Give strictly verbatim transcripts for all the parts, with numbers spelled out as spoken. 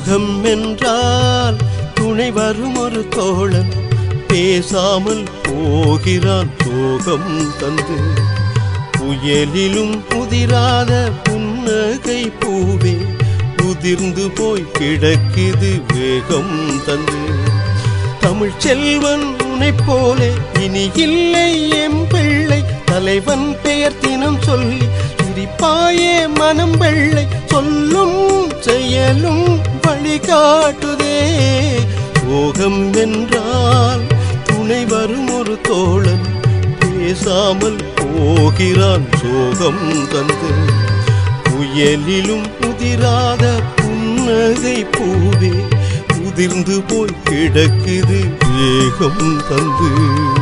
சோகம் என்றால் துணை வரும் ஒரு தோழன் பேசாமல் போகிறான் சோகம் தந்து. புயலிலும் உதிராத புன்னகை பூவே உதிர்ந்து போய் கிடக்குது வேகம் தந்து. தமிழ் செல்வன் உனை போலே இனி இல்லை எம் பிள்ளை, தலைவன் பெயர் தினம் சொல்லி சிரிப்பாயே மனம் வெள்ளை, சொல்லும் செயலும் வழிகாட்டுதே. சோகம் என்றால் துணை வரும் ஒரு தோழன் பேசாமல் போகிறான் சோகம் தந்து. புயலிலும் உதிராத புன்னகை பூவே உதிர்ந்து போய் கிடக்குது வேகம் தந்து.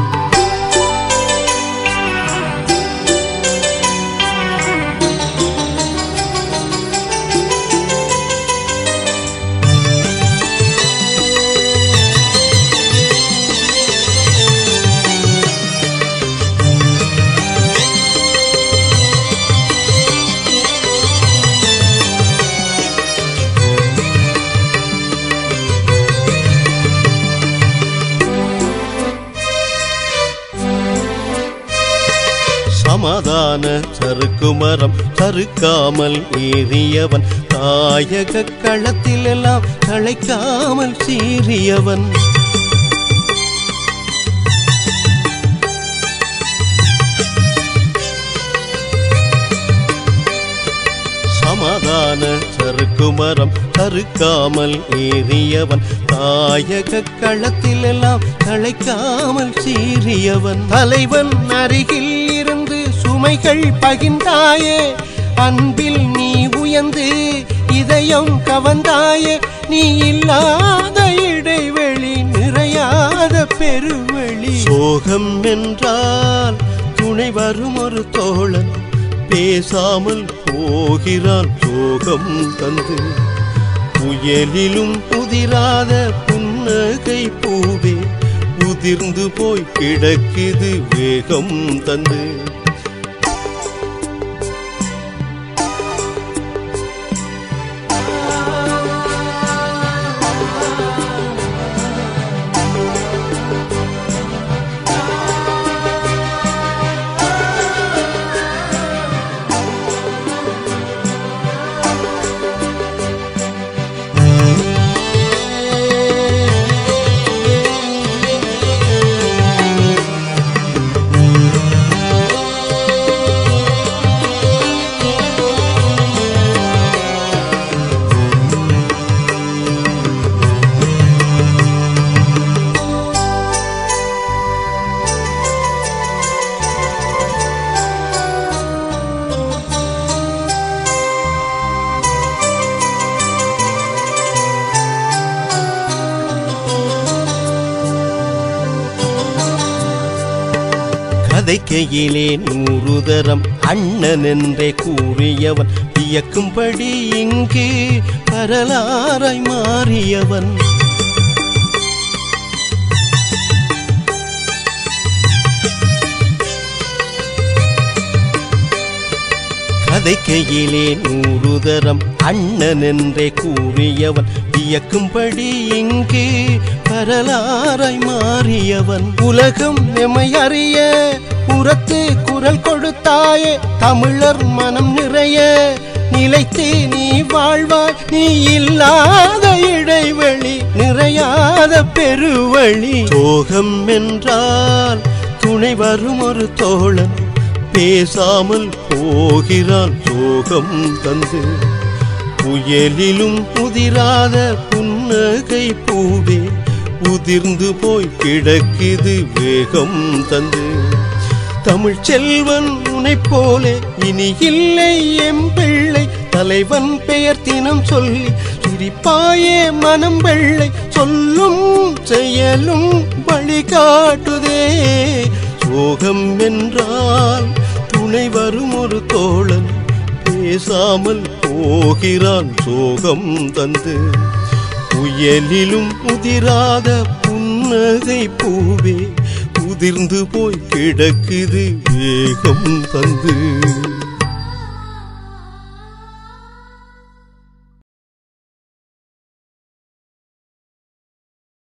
சமாதான சறுக்கு மரம் சறுக்காமல் ஏறியவன், தாயக களத்தில் எல்லாம் களைக்காமல் சீறியவன். சமாதான சறுக்கு மரம் சறுக்காமல் ஏறியவன், தாயக களத்தில் எல்லாம் களைக்காமல் சீறியவன். தலைவன் அருகில் இருந்து சுமைகள் பகிர்ந்தாயே, அன்பில் நீ உயர்ந்து இதயம் கவர்ந்தாயே. நீ இல்லாத இடைவெளி நிறையாத பெருவெளி. சோகம் என்றால் துணை வரும் ஒரு தோழன் பேசாமல் போகிறான் சோகம் தந்து. புயலிலும் உதிராத புன்னகை பூவே உதிர்ந்து போய் கிடக்குது வேகம் தந்து. கதைக்கையிலே நூறு தரம் அண்ணன் என்றே கூறியவன், வியக்கும்படி இங்கு வரலாறாய் மாறியவன். கதைக்கையிலே நூறு தரம் அண்ணன் என்றே கூறியவன், வியக்கும்படி இங்கு வரலாறாய் மாறியவன். உலகம் எமை அறிய புறத்து குரல் கொடுத்தாயே, தமிழர் மனம் நிறைய நிலைத்து நீ வாழ்வாய். நீ இல்லாத இடைவெளி நிறையாத பெருவழி. சோகம் என்றால் துணை வரும் ஒரு தோழன் பேசாமல் போகிறான் சோகம் தந்து. புயலிலும் உதிராத புன்னகை பூவே உதிர்ந்து போய் கிடக்குது வேகம் தந்து. தமிழ் செல்வன் உனை போலே இனி இல்லை எம் பிள்ளை, தலைவன் பெயர் தினம் சொல்லி சிரிப்பாயே மனம் வெள்ளை, சொல்லும் செயலும் வழிகாட்டுதே. சோகம் என்றால் துணை வரும் ஒரு தோழன் பேசாமல் போகிறான் சோகம் தந்து. புயலிலும் உதிராத புன்னகை பூவே உதிர்ந்து போய் கிடக்குது வேகம் தந்து.